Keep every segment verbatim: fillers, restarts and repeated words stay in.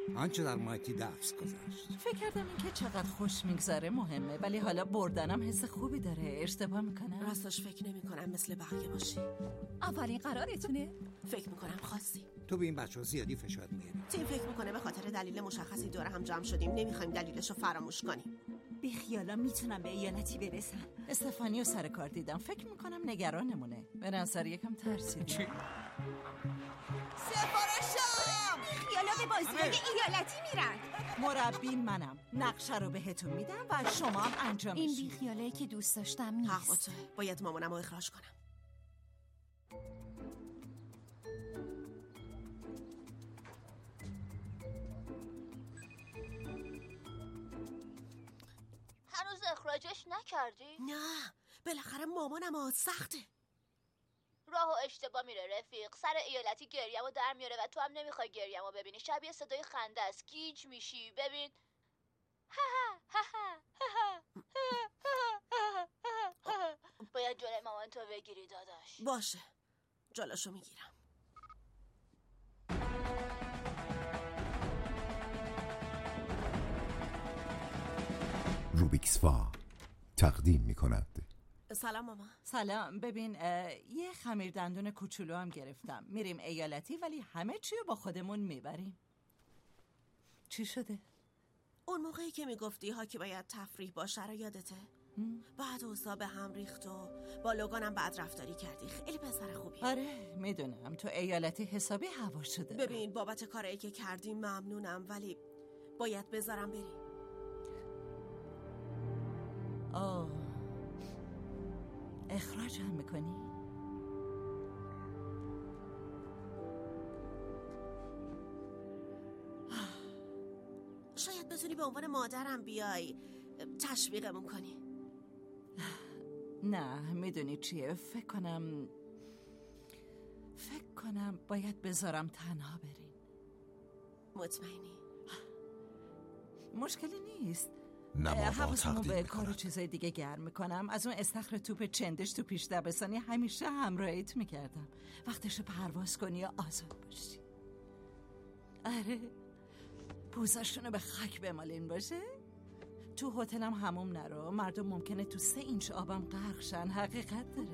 آنچه در مایتی درس گذشت. فکر کردم این که چقدر خوش میگذره مهمه، ولی حالا بردنم حس خوبی داره. اشتباه میکنم؟ راستش فکر نمی کنم مثل بقیه باشی. اولین قرارتونه؟ فکر میکنم خاصی. تو به این بچه ها زیادی فشار میاری. تیم فکر میکنه به خاطر دلیل مشخصی دور هم جمع شدیم، نمیخوایم دلیلشو فراموش کنیم. بیخیالا میتونم به ایالتی برسم. استفانیو سر کار دیدم، فکر میکنم نگرانمونه. به نظر یکم ترسیدم. چی؟ سفارشم! بیخیالا به بازیای ایالتی میرن. مربی منم، نقشه رو بهتون میدم و شما هم انجام این میشید. بیخیالایی که دوست داشتم نیست. حقاته، باید مامانم رو اخراج کنم. هنوز اخراجش نکردی؟ نه، بالاخره مامانم ها سخته. راه و اشتباه میره رفیق. سر ایالتی گریه‌مو در میاره و تو هم نمیخوای گریه‌مو ببینی. شبیه صدای خنده است، گیج میشی. ببین باید جلوی مامان تو بگیری داداش. باشه، جلوشو میگیرم. روبیکسفا تقدیم می کند. سلام ماما. سلام. ببین یه خمیر دندون کوچولو هم گرفتم. میریم ایالتی ولی همه چی رو با خودمون میبریم. چی شده؟ اون موقعی که میگفتی ها که باید تفریح باشه رو یادته؟ بعد اوضاع به هم ریخت و با لوگانم بد رفتاری کردی. خیلی پسر خوبی. آره میدونم، تو ایالتی حسابی هوا شده. ببین بابت کارایی که کردی ممنونم، ولی باید بذارم بری. آه، اخراج هم میکنی؟ شاید بتونی به عنوان مادرم بیای تشویقمون کنی. نه میدونی چیه، فکر کنم فکر کنم باید بذارم تنها برین. مطمئنی؟ مشکلی نیست. نماوا حواسمو تقدیم به می کار و کند. چیزای دیگه گرم میکنم. از اون استخر توپ چندش تو پیش دبستانی همیشه همراهیت میکردم. وقتش پرواز کنی یا آزاد باشی. آره پوزاشونو به خاک بمالین باشه. تو هتلم حموم نرو، مردم ممکنه تو سه اینچ آبم غرق شن. حقیقت داره.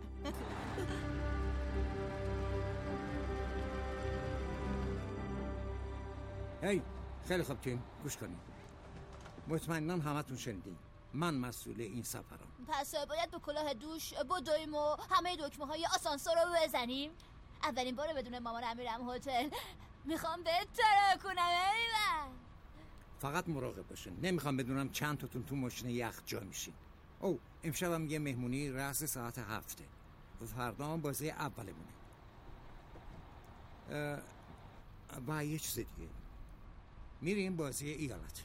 هی خیلی خوب تیم، گوش کنید. مطمئنم همتون شنیدین، من مسئول این سفرم. پس باید به کلاه دوش بدویم و همه دکمه های آسانسور رو بزنیم. اولین بار بدون مامانم میرم هتل. میخوام بهت ترا کنم. ایوان فقط مراقب باشین، نمیخوام بدونم چند تاتون تو ماشین یخ جا میشین. او امشب هم یه مهمونی رأس ساعت هفته و فردا هم بازی اولمونه. و یه چیز دیگه، میریم بازی ایالت.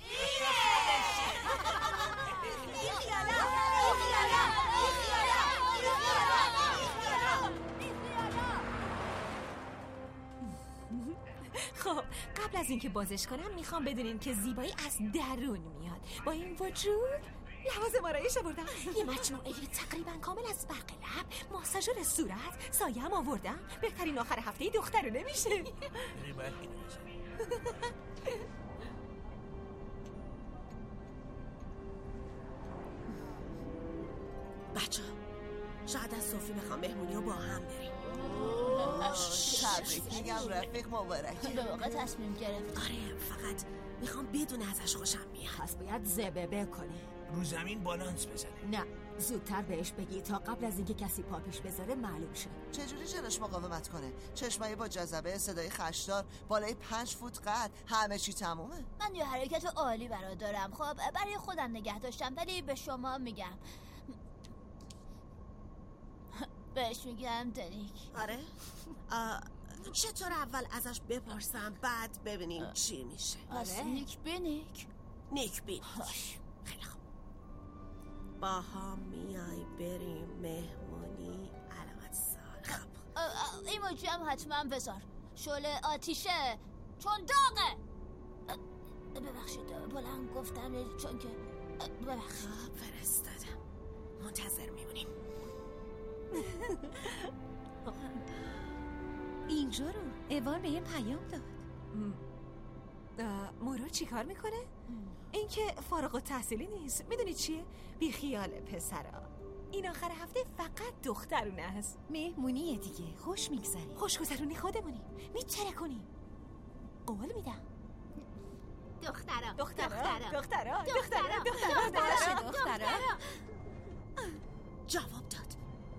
خب قبل از اینکه بازش کنم میخوام بدونین که زیبایی از درون میاد. با این وجود لحاظ آرایش آوردم، یه مجموعه تقریبا کامل از برق لب، ماساژور صورت، سایه هم آوردم. بهترین آخر هفته دخترونه میشه. بچه شاید از صوفی بخوام مهمونی رو با هم بریم. تبریک میگم رفیق، مبارک. به واقع تصمیم گرفت. آره فقط میخوام بدون ازش خوشم میاد. پس باید زببه کنه. رو زمین بالانس بزنه. نه زودتر بهش بگی تا قبل از اینکه کسی پاپیش بذاره معلوم شه. چجوری جلوش مقاومت کنه؟ چشمایی با جذبه، صدای خشدار، بالای پنج فوت قد، همه چی تمومه. من یه حرکت عالی برا دارم. خب برای خودم نگه داشتم ولی به شما میگم. بهش میگم دنیک. آره؟ چطور اول ازش بپرسم بعد ببینیم چی میشه. پس نیک بینیک. نیک بینیک. خیلی خوب. با هم میای بریم مهمونی علامت سال. خب ایموجی هم حتما بذار. شعله آتیشه چون داغه. ببخشید بلند گفتم چون که ببخشید. خب فرستادم، منتظر میمونیم. اینجا رو ایوان به یه پیام داد. مورو چی کار میکنه؟ این که فارغ التحصیلی نیست. میدونی چیه؟ بی خیال پسرا، این آخر هفته فقط دخترونه هست. مهمونیه دیگه، خوش میگذری. خوشگذرونی خودمونی میتره کنیم. قول میدم. دخترا دخترا دخترا دخترا دخترا دخترا دخترا جواب داد.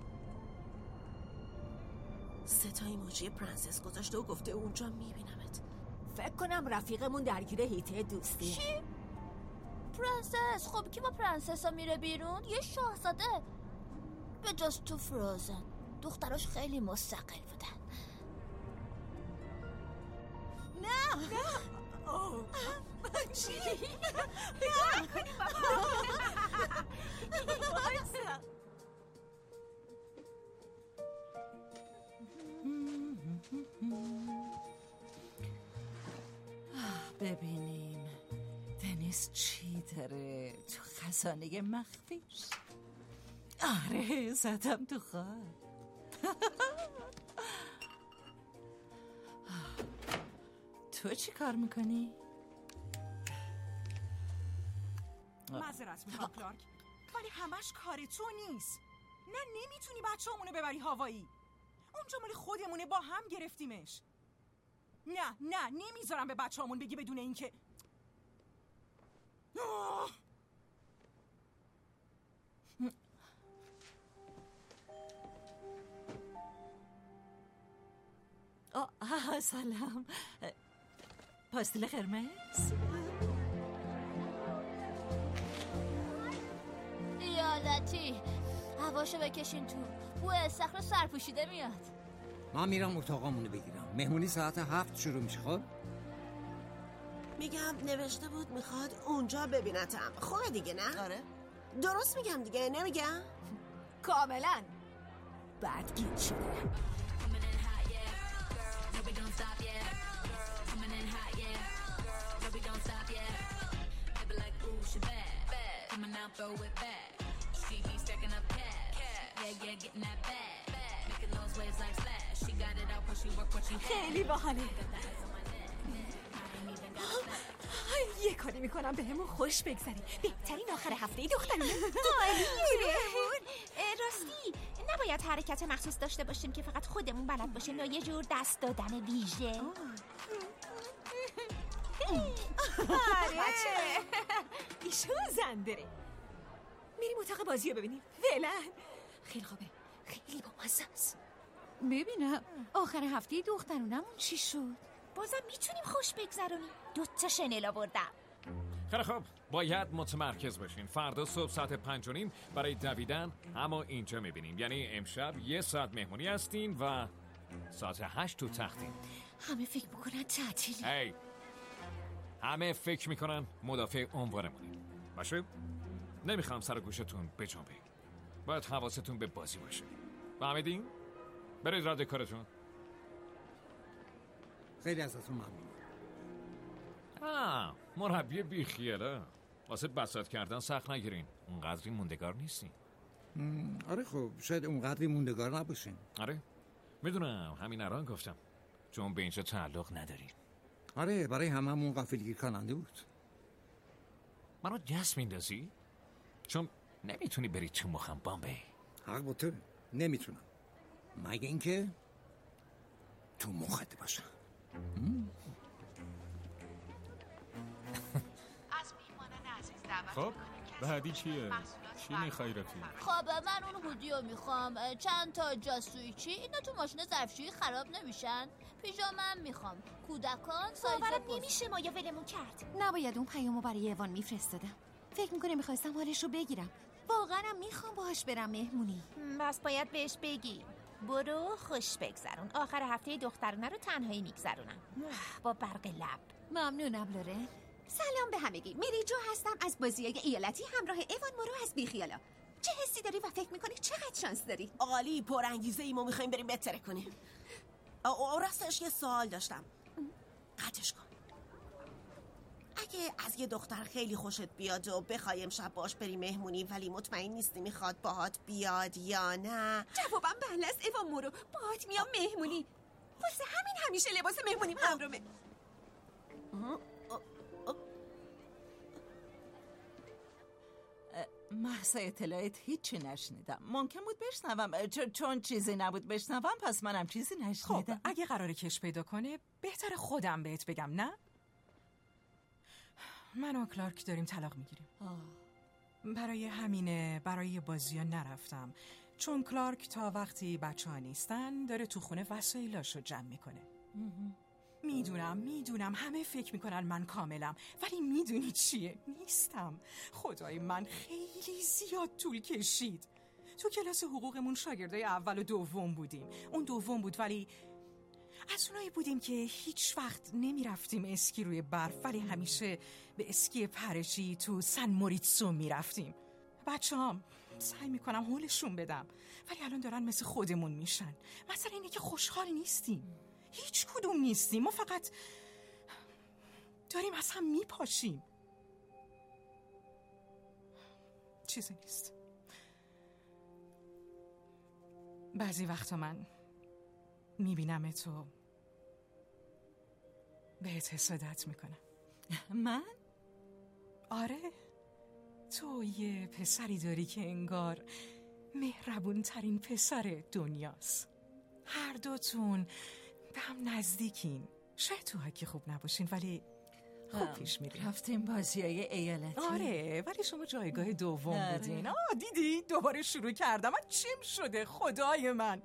سه تا ایموجی پرنسس گذاشته و گفته اونجا میبینمت. فکر کنم رفیقمون درگیر هیته دوستی. چی؟ پرنسس؟ خب کی با پرنسس ها میره بیرون؟ یه شاهزاده. به جز تو فروزن دختراش خیلی مستقل بودن. نه نه چی؟ ببینیم دنیس چی داره تو خزانه مخفیش. آره زدم تو خواب. تو چی کار میکنی؟ معذرت میخوام کلارک، ولی همش کار تو نیست. نه نمیتونی بچه همونو ببری هوایی. اونجا مال خودمونه، با هم گرفتیمش. نه نه نمیذارم به بچه همون بگی بدون این که آه سلام. پاستیل قرمز؟ ایالتی هواشو بکشین تو، بو استخر سرپوشیده میاد. ما میرم اتاقامونو بگیرم. مهمونی ساعت هفت شروع میشه. خب میگم نوشته بود میخواد اونجا ببینتم. خوبه دیگه نه؟ آره درست میگم دیگه، نمیگم؟ کاملا. بعد گیت شده. خیلی باحاله. یه کاری میکنم به همون خوش بگذری. بهترین آخر هفته دخترونه. عالیه. راستی نباید حرکت مخصوص داشته باشیم که فقط خودمون بلد باشیم یا یه جور دست دادن ویژه؟ آره ایشون زندره. میریم اتاق بازی رو ببینیم فعلا. خیلی خوبه، خیلی بامزه است. ببینم آخر هفته دخترونمون چی شد؟ بازم میتونیم خوش بگذرونیم. دو تا شنل آوردم. خیلی خوب، باید متمرکز باشین. فردا صبح ساعت پنج و نیم برای دویدن اما اینجا میبینیم. یعنی امشب یه ساعت مهمونی هستین و ساعت هشت تو تختین. همه فکر میکنن تعطیلی. هی همه فکر میکنن مدافع عنوانمونیم. باشه؟ نمیخوام سر گوشتون بجنبه. باید حواستون به بازی باشه. فهمیدین؟ برید راه کارتون. خیلی ازتون ممنون. آه مربی بیخیاله. واسه بساط کردن سخت نگیرین. اونقدری موندگار نیستین. آره خب شاید اونقدری موندگار نباشین. آره میدونم، همین الان گفتم چون به اینجا تعلق ندارین. آره برای هممون غافلگیر کننده بود. منو دست میندازی؟ چون نمیتونی بری تو مخم بامبی. حق با تو، نمیتونم مگه اینکه تو مخت باشم. خب بعدی چیه؟ چی میخوای رفیق؟ خب من اون هودیو میخوام، چند تا جاسویچی. اینا تو ماشین ظرفشویی خراب نمیشن. پیژامم میخوام، کودکان سایز باورم نمیشه ما یا ولمون کرد. نباید اون پیامو برای ایوان میفرستادم. فکر میکنه میخواستم حالش رو بگیرم. واقعا میخوام باهاش برم مهمونی. بس باید بهش بگی برو خوش بگذرون. آخر هفته دخترونه رو تنهایی میگذرونم با برق لب. ممنونم لورن. سلام به همگی. مری جو هستم از بازیای ایالتی همراه ایوان مورو از بیخیالا. چه حسی داری و فکر میکنی چقدر شانس داری؟ عالی، پر انگیزه ای. ما میخوایم بریم بهتره کنیم. او راستش یه سوال داشتم. قطعش کن. اگه از یه دختر خیلی خوشت بیاد و بخوای امشب باش بری مهمونی ولی مطمئن نیستی میخواد باهات بیاد یا نه؟ جوابم بله است ایوان مورو. باهات میام مهمونی. واسه همین همیشه لباس مهمونیم همرومه. محض اطلاعات هیچی نشنیدم. ممکن بود بشنوم، چون چیزی نبود بشنوم، پس منم چیزی نشنیدم. خب اگه قراره کش پیدا کنه بهتر خودم بهت بگم، نه؟ من و کلارک داریم طلاق میگیریم. برای همینه برای بازی ها نرفتم، چون کلارک تا وقتی بچه ها نیستن داره تو خونه وسایلاشو جمع میکنه. میدونم میدونم همه فکر میکنن من کاملم، ولی میدونی چیه؟ نیستم. خدای من خیلی زیاد طول کشید. تو کلاس حقوقمون شاگردای اول و دوم بودیم. اون دوم بود، ولی از اونایی بودیم که هیچ وقت نمیرفتیم اسکی روی برف، ولی همیشه به اسکی پرشی تو سن موریتسو میرفتیم. بچه هم سعی میکنم حولشون بدم، ولی الان دارن مثل خودمون میشن. مثلا اینه که خوشحال نیستیم، هیچ کدوم نیستیم. ما فقط داریم از هم میپاشیم. چیزی نیست. بعضی وقتا من میبینم تو بهت حسادت میکنم. من؟ آره، تو یه پسری داری که انگار مهربون ترین پسر دنیاست. هر دوتون به هم نزدیکین. شاید تو حکی خوب نباشین، ولی خوب پیش میرین. رفتیم بازیای ایالتی. آره، ولی شما جایگاه دوم بودین. آه دیدی دوباره شروع کردم. من چیم شده خدای من.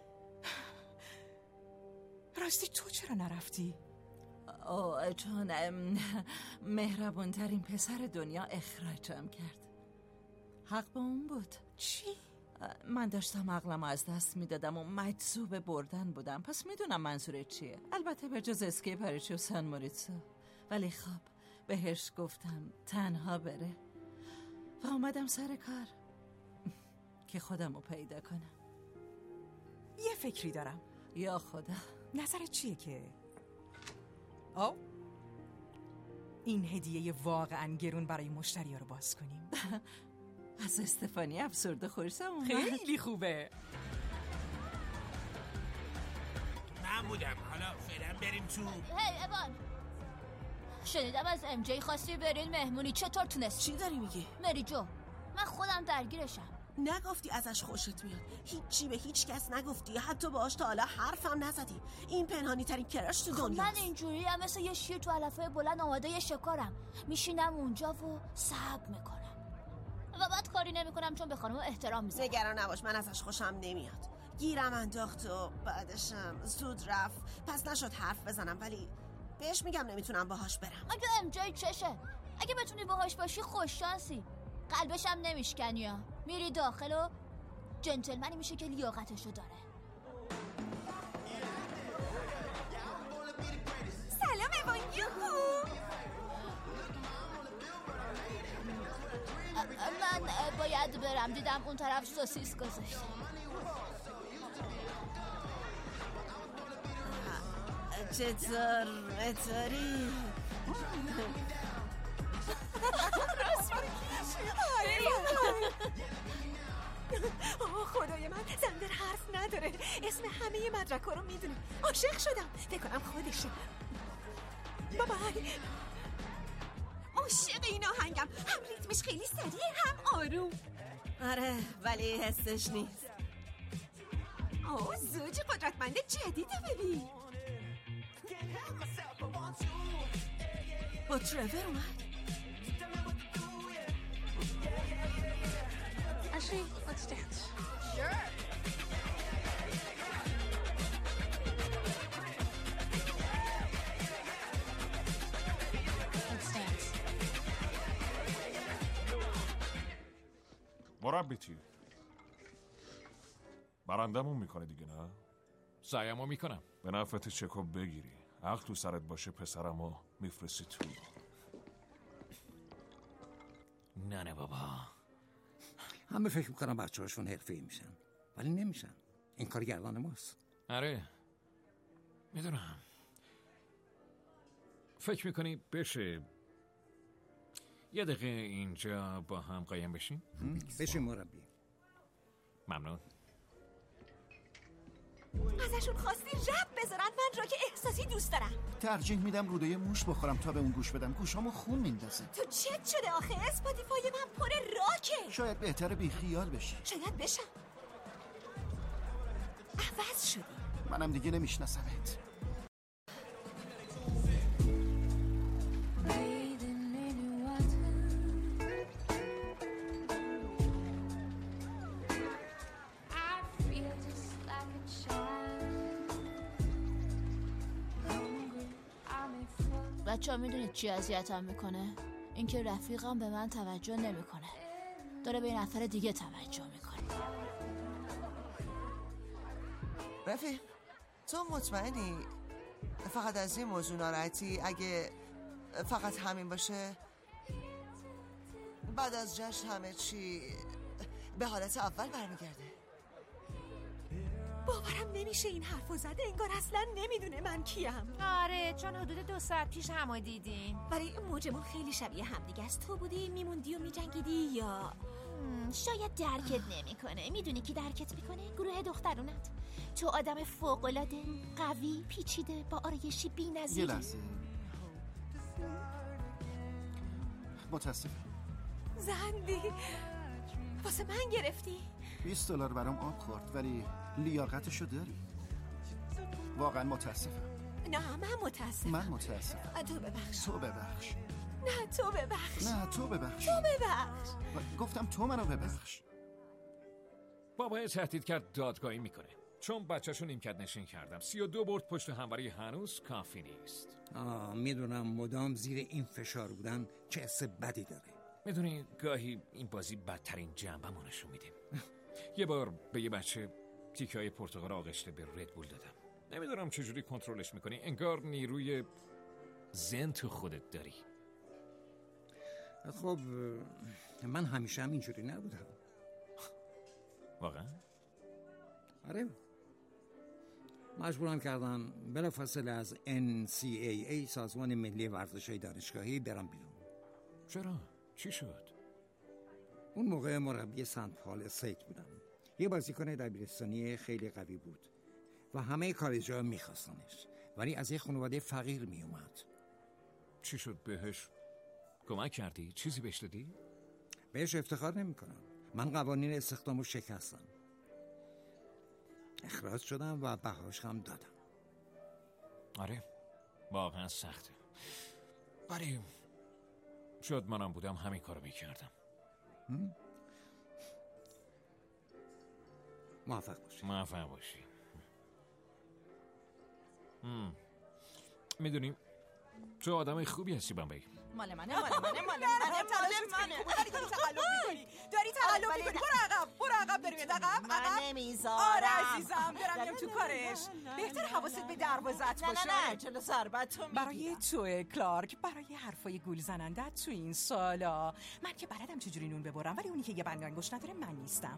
راستی تو چرا نرفتی؟ آه چون مهربون ترین پسر دنیا اخراجم کرد. حق با اون بود. چی؟ من داشتم عقلم از دست میدادم و مجذوب بردن بودم، پس میدونم منظورت چیه. البته به جز اسکی پرشی و سن موریتسو. ولی خب بهش گفتم تنها بره و اومدم سر کار که خودم رو پیدا کنم. یه فکری دارم. یا خدا. نظرت چیه که آو این هدیه واقعا گرون برای مشتری ها رو باز کنیم؟ از استفانی افسرده خورسم اومد. خیلی خوبه. من بودم. حالا فعلا بریم تو. هی ایوان، شنیدم از ام جی خواستی برین مهمونی. چطور تونست؟ چی داری میگی؟ مری جو، من خودم درگیرشم. نگفتی ازش خوشت میاد؟ هیچی به هیچ کس نگفتی؟ حتی باهاش تا حالا حرفم نزدی؟ این پنهانی ترین کراش تو دنیاست. من اینجوری هم مثل یه شیر تو علفه بلند آماده یه شکارم. میشینم اونجا و صبر میکنم و بعد کاری نمیکنم چون به خانم احترام میذارم. نگران نباش، من ازش خوشم نمیاد. گیرم انداخت و بعدشم زود رفت، پس نشد حرف بزنم، ولی بهش میگم نمیتونم باهاش برم. اگه ام جی چشه؟ اگه بتونی باهاش باشی خوش شانسی. قلبشم نمیشکنی یا میری داخل و جنتلمنی میشه که لیاقتشو داره. سلام ایوان. یوهو. من باید برم، دیدم اون طرف سوسیس گذاشته. چطور متاری؟ آه خدای من، زندر حرف نداره. اسم همه مدرک‌ها رو میدونه. عاشق شدم. فکر کنم خودشه. بابای عاشق این آهنگم. هم ریتمش خیلی سریعه هم آروم. آره ولی حسش نیست. آه زوج قدرتمند جدیده ببین. با ترور اومد. Actually, let's dance. Sure. Let's dance. مربی چی؟ برندمون میکنه دیگه نه؟ سعیمو میکنم. به نفعت چکو بگیری. عقل تو سرت باشه پسرمو میفرستی تو. نه نه بابا. همه فکر میکنم بچه هاشون حرفه‌ای میشن ولی نمیشن. این کار گردان ماست. آره میدونم. فکر میکنی بشه یه دقیقه اینجا با هم قایم بشیم؟ بشیم مربی. ممنون. ازشون خواستی رپ بذارن من را که احساسی دوست دارم. ترجیح میدم روده موش بخورم تا به اون گوش بدم. گوشامو خون میندازه. تو چت شده آخه؟ اسپاتیفای من پر راکه. شاید بهتره بی خیال بشی. شاید بشم. عوض شدی. منم دیگه نمیشناسمت. بچه ها میدونید چی اذیتم میکنه؟ اینکه رفیقم به من توجه نمیکنه، داره به این نفر دیگه توجه میکنه. رفیق تو مطمئنی فقط از این موضوع ناراحتی؟ اگه فقط همین باشه بعد از جشن همه چی به حالت اول برمیگرده. باورم نمیشه این حرفو زده، انگار اصلا نمیدونه من کیم. آره چون حدود دو ساعت پیش همو دیدین. برای این موج ما خیلی شبیه هم دیگه است. تو بودی میموندی و میجنگیدی یا شاید درکت نمیکنه. میدونی کی درکت میکنه؟ گروه دخترونت. تو آدم فوق‌العاده قوی پیچیده با آرایشی بی‌نظیری. یه لحظه متاسفم. زندی واسه من گرفتی؟ بیست دلار برام آب خورد ولی لیاقتشو داری. واقعا متاسفم. نه من متاسفم. من متاسفم. تو ببخش. تو ببخش. نه تو ببخش. نه تو ببخش. تو ببخش. گفتم تو منو ببخش. بابای تهدید کرد دادگاهی میکنه چون بچه‌شو نیمکت نشین کردم. سی و دو برد پشت همواری هنوز کافی نیست. آه میدونم مدام زیر این فشار بودن چه حس بدی داره. میدونی گاهی این بازی بدترین جنبه‌مو نشون میدیم. یه بار به یه بچه تیکه های پرتقال آغشته به ردبول دادم. نمیدونم چجوری کنترلش میکنی. انگار نیروی زن تو خودت داری. خب من همیشه هم اینجوری نبودم. واقعا؟ آره مجبورم کردن بلافاصله از ان سی ای ای سازمان ملی ورزش‌های دانشگاهی برم بیرون. چرا؟ چی شد؟ اون موقع مربی سنت پال استیت بودم. یه بازیکن دبیرستانی خیلی قوی بود و همه کالج‌ها میخواستنش ولی از یه خانواده فقیر میومد. چی شد بهش؟ کمک کردی؟ چیزی بهش دادی؟ بهش افتخار نمی کنم. من قوانین استخدامو شکستم. اخراج شدم و بهاش هم دادم. آره واقعا سخته ولی شاید منم بودم همین کارو میکردم. موفق باشی. موفق باشی. میدونی تو آدم خوبی هستی بمبئی. مال منه مال منه مال منه مال منه. داری داری تقلب میکنی داری تقلب میکنی. برو عقب برو عقب داری میاد عقب من نمیذارم. آره عزیزم دارم میام تو کارش. بهتر حواست به دروازت باشه. نه نه جلو ضربت تو برای تو کلارک، برای حرفای گول زنندت تو این سالا. من که بلدم چجوری نون ببرم ولی اونی که یه بند انگشت نداره من نیستم.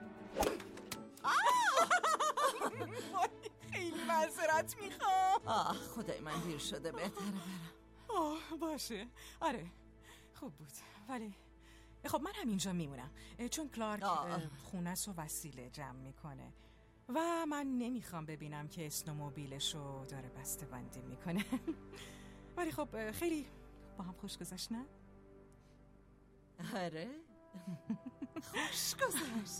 خیلی معذرت میخوام. آه خدای من دیر شده بهتره برم. آه باشه آره خوب بود ولی خب من هم اینجا میمونم چون کلارک خونه‌سو وسیله جمع میکنه و من نمیخوام ببینم که اسنوموبیلشو داره بسته بندی میکنه. ولی خب خیلی با هم خوش گذشت نه؟ آره خوش گذشت.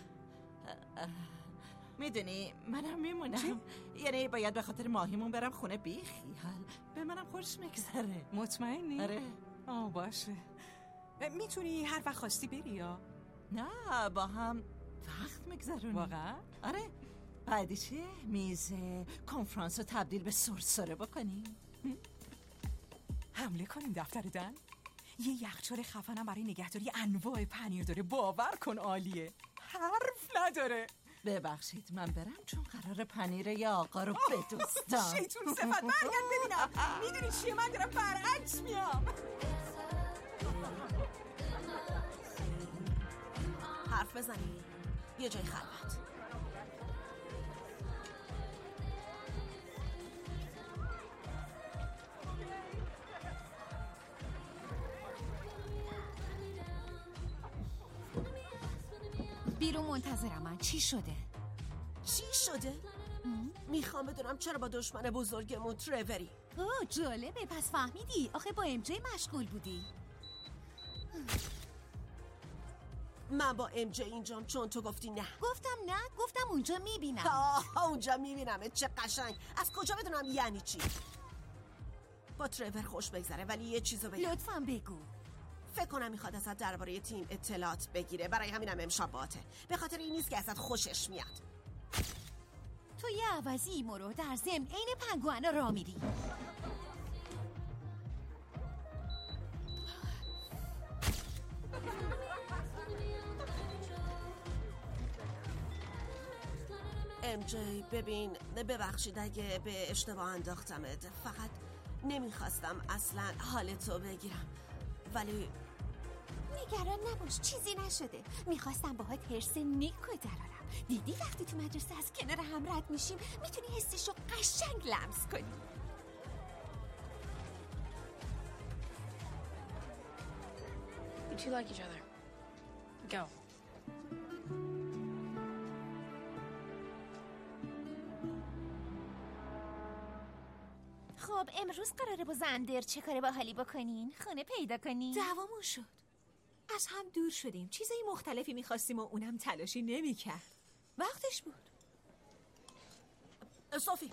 میدونی منم میمونم. یعنی باید به خاطر ماهیمون برم خونه بی خیال. به منم خوش میگذره. مطمئنی؟ آره. آه باشه. میتونی هر وقت خواستی بری یا؟ نه با هم وقت میگذرونی. واقعا؟ آره. بعدی چه؟ میز کنفرانس رو تبدیل به سرسره بکنی؟ حمله کنیم دفتر دن؟ یه یخچال خفنم برای نگهداری انواع پنیر داره. باور کن عالیه. حرف نداره. ببخشید من برم چون قرار پنیر یه آقا رو بدوستم. شیطون صفت برگرد ببینم. میدونی چیه من دارم برعکس میام. حرف بزنی یه جای خلوت. بیرون منتظرم من. چی شده؟ چی شده؟ میخوام بدونم چرا با دشمن بزرگمون تروری. اوه جالبه، پس فهمیدی. آخه با ام جی مشغول بودی. من با ام جی اینجام چون تو گفتی نه. گفتم نه، گفتم اونجا میبینم. آه اونجا میبینم. چه قشنگ. از کجا بدونم یعنی چی؟ با ترور خوش بگذره، ولی یه چیزو بگم. لطفاً بگو. فکر کنم میخواد ازت درباره تیم اطلاعات بگیره، برای همینم امشب باته. به خاطر این نیست که ازت خوشش میاد. تو یه عوضی مرو در ضمن عین پنگوانا را میری. ام جی ببین، ببخشید اگه به اشتباه انداختمت، فقط نمیخواستم اصلا حالتو بگیرم، ولی نگران نباش، چیزی نشده. میخواستم باهات حرس نیکو درارم. دیدی وقتی تو مدرسه از کنار هم رد میشیم میتونی حسشو قشنگ لمس کنی. You two like each other. Go. خب امروز قراره با زندر چه کاره باحالی بکنین؟ خونه پیدا کنین؟ دعوامون شد، از هم دور شدیم، چیزای مختلفی میخواستیم و اونم تلاشی نمیکرد. وقتش بود. صوفی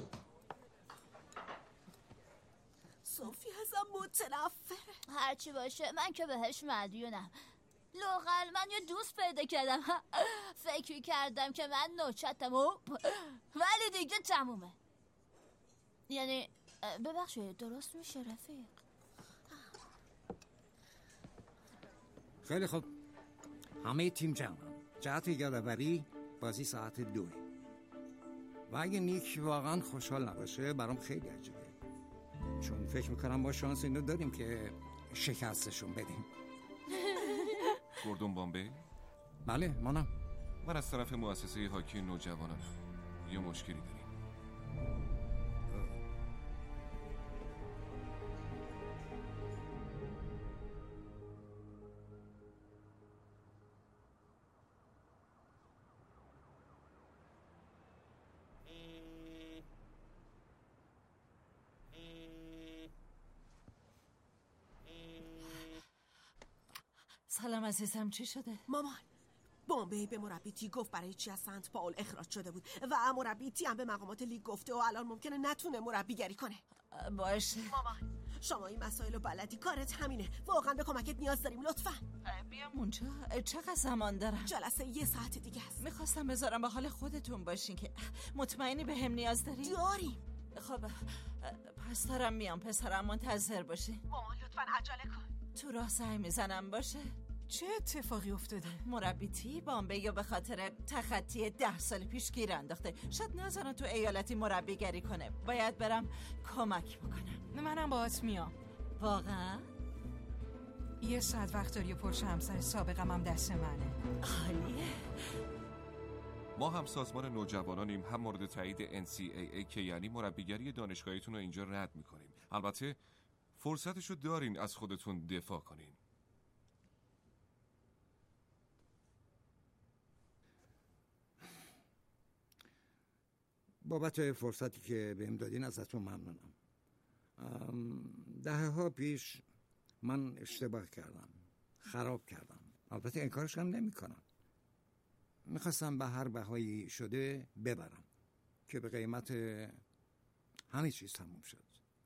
صوفی ازم متنفره. هرچی باشه من که بهش مدیونم. لوغل من یه دوست پیدا کردم. فکر کردم که من نوچتم و ولی دیگه تمومه. یعنی ببخشید درست میشه رفیق؟ خیلی خوب، همه تیم جمع. جهت یادآوری بازی ساعت دوه و اگه نیک واقعا خوشحال نباشه برام خیلی عجیبه، چون فکر میکنم با شانس اینو داریم که شکستشون بدیم. گوردون بامبی؟ بله منم. من از طرف مؤسسه هاکی نوجوانانم. یه مشکلی داریم. سلام عزیزم، چی شده؟ مامان، بامبی به مربی تی گفت برای چی از سنت پاول اخراج شده بود و مربی تی هم به مقامات لیگ گفته و الان ممکنه نتونه مربیگری کنه. باشه مامان، شما این مسائل و بلدی، کارت همینه. واقعا به کمکت نیاز داریم، لطفا. بیام اونجا. چقدر زمان دارم؟ جلسه یه ساعت دیگه است. میخواستم بذارم به حال خودتون باشین که مطمئنی به هم نیاز داری؟ داریم. خب پس دارم میام پسرم، منتظر باشی. مامان لطفا عجله کن. تو راه سعی میزنم باشه. چه اتفاقی افتاده؟ مربی تی بامبی یا به خاطر تخطی ده سال پیش گیر انداخته. شاید نذارن تو ایالتی مربیگری کنه. باید برم کمک بکنم. منم باهات میام. واقعا؟ یه ساعت وقت داری پرش همسر سابقم هم دست منه. عالیه. ما هم سازمان نوجوانانیم، هم مورد تایید ان سی ای ای که یعنی مربیگری دانشگاهیتون رو اینجا رد میکنیم. البته فرصتشو دارین از خودتون دفاع کنین. بابت فرصتی که بهم دادین ازتون ممنونم. دهه ها پیش من اشتباه کردم، خراب کردم. البته انکارش هم نمی کنم. میخواستم به هر بهایی شده ببرم که به قیمت همه چیز تموم شد.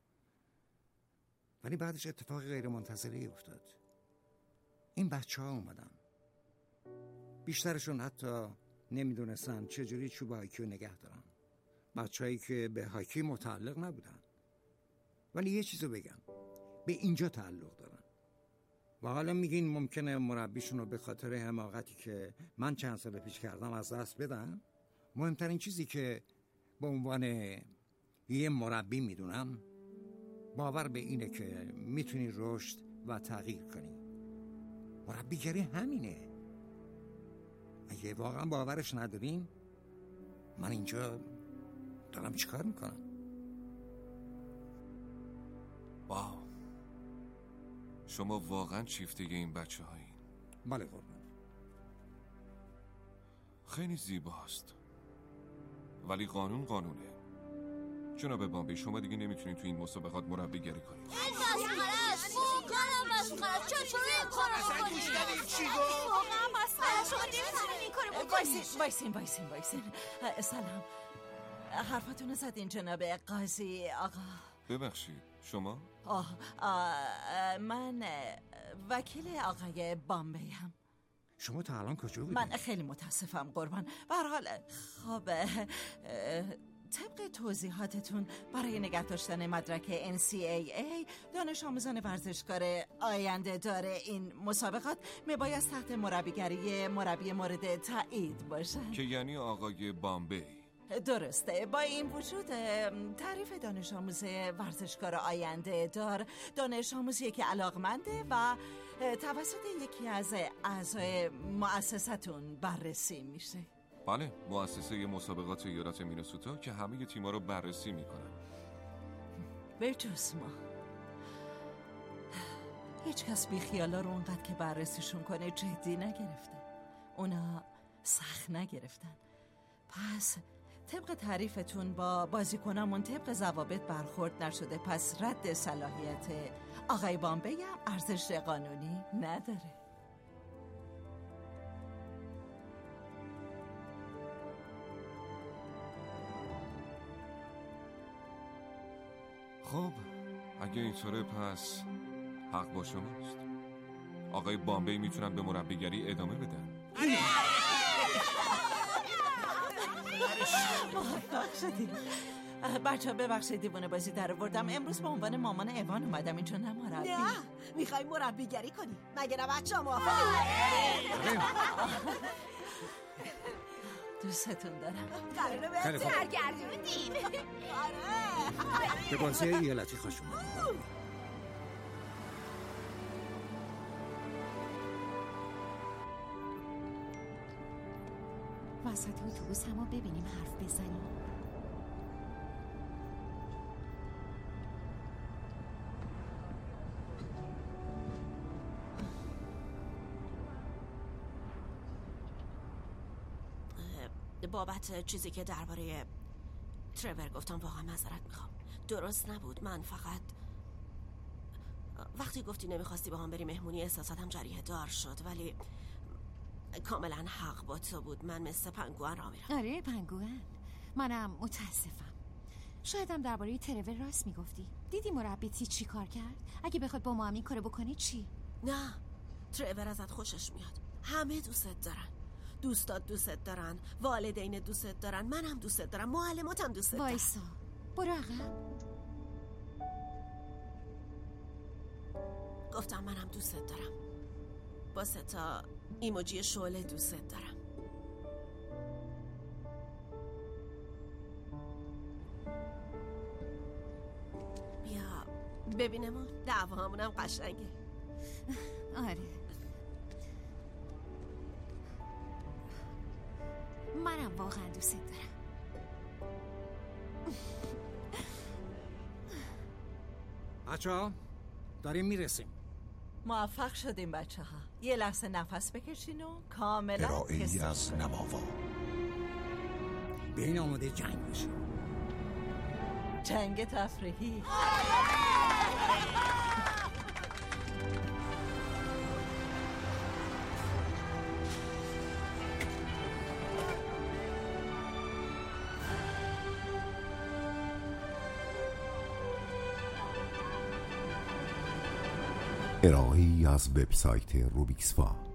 ولی بعدش اتفاق غیر منتظره افتاد. این بچه ها اومدن. بیشترشون حتی نمیدونستن چجوری چوب هاکی رو نگه دارن. بچه هایی که به هاکی متعلق نبودن. ولی یه چیزو بگم، به اینجا تعلق دارن. و حالا میگین ممکنه مربیشون رو به خاطر حماقتی که من چند سال پیش کردم از دست بدن. مهمترین چیزی که به عنوان یه مربی میدونم باور به اینه که میتونی رشد و تغییر کنی. مربیگری همینه. اگه واقعا باورش ندارین، من اینجا دارم چیکار میکنم؟ واو، شما واقعا شیفته این بچه هایی؟ بله قربان. خیلی زیباست، ولی قانون قانونه. جناب بامبی، شما دیگه نمیتونید تو این مسابقات مربیگری کنید. این مسخره است. واقعا مسخره است. چطوری این کارو اصلا گوش دادید چی گفت؟ واقعا مسخره شما نمیتونین این کارو بکنید. وایسین وایسین وایسین وایسین سلام، حرفتون رو زدین جناب قاضی آقا. ببخشید شما؟ آه, آه من وکیل آقای بامبیم. شما تا الان کجا بودید؟ من خیلی متاسفم قربان. به هر حال خب طبق توضیحاتتون برای نگه داشتن مدرک ان سی ای ای دانش آموزان ورزشکار آینده داره این مسابقات میباید تحت مربیگری مربی مورد تایید باشن، که یعنی آقای بامبی. درسته. با این وجود تعریف دانش آموز ورزشکار آینده دار دانش آموزیه که علاقمنده و توسط یکی از اعضای مؤسستون بررسی میشه. بله، مؤسسه مسابقات ایالت مینسوتا که همه تیم‌ها رو بررسی میکنن. به جز ما. هیچ کس بی خیالا رو اونقدر که بررسیشون کنه جدی نگرفته. اونا سخت نگرفتن. پس طبق تعریفتون با بازیکنامون طبق ضوابط برخورد نشده، پس رد صلاحیت آقای بامبی هم ارزش قانونی نداره. خب اگه اینطوره پس حق با شماست. آقای بامبی میتونن به مربیگری ادامه بدن. موفق شدیم. بچه ها ببخشید دیوانه بازی در آوردم. امروز به عنوان مامان ایوان اومدم اینجا، نه مربی. نه میخوای مربیگری کنی؟ مگه نه بچه ها موافقی؟ دوستتون دارم. قراره به سرگردوندیم. به بازی ایالتی خوش اومد. وسط اتوبوس همو ببینیم حرف بزنیم. بابت چیزی که درباره ترور گفتم واقعا معذرت میخوام. درست نبود. من فقط وقتی گفتی نمیخواستی با هم بری مهمونی احساساتم جریه دار شد، ولی کاملا حق با تو بود. من مثل پنگوئن را میرم. آره پنگوئن. منم متاسفم. شایدم درباره ترور راست میگفتی. دیدی مربیتی چی کار کرد؟ اگه بخواد با ما هم این کارو بکنی چی؟ نه، ترور ازت خوشش میاد. همه دوستت دارن. دوستات دوستت دارن، والدین دوستت دارن، منم دوستت دارم، معلماتم دوستت دارن. وایسا برو عقب. گفتم منم دوستت دارم. با سه تا ایموجی شعله دوستت دارم. بیا ببینمون. دعوامونم قشنگه. آره منم واقعا دوست دارم. بچه ها داریم میرسیم. موفق شدیم بچه ها. یه لحظه نفس بکشین و کاملا ارائه‌ای از نماوا. بیاین آماده جنگ بشیم. جنگ تفریحی. ارائه‌ای از وبسایت روبیکسفا.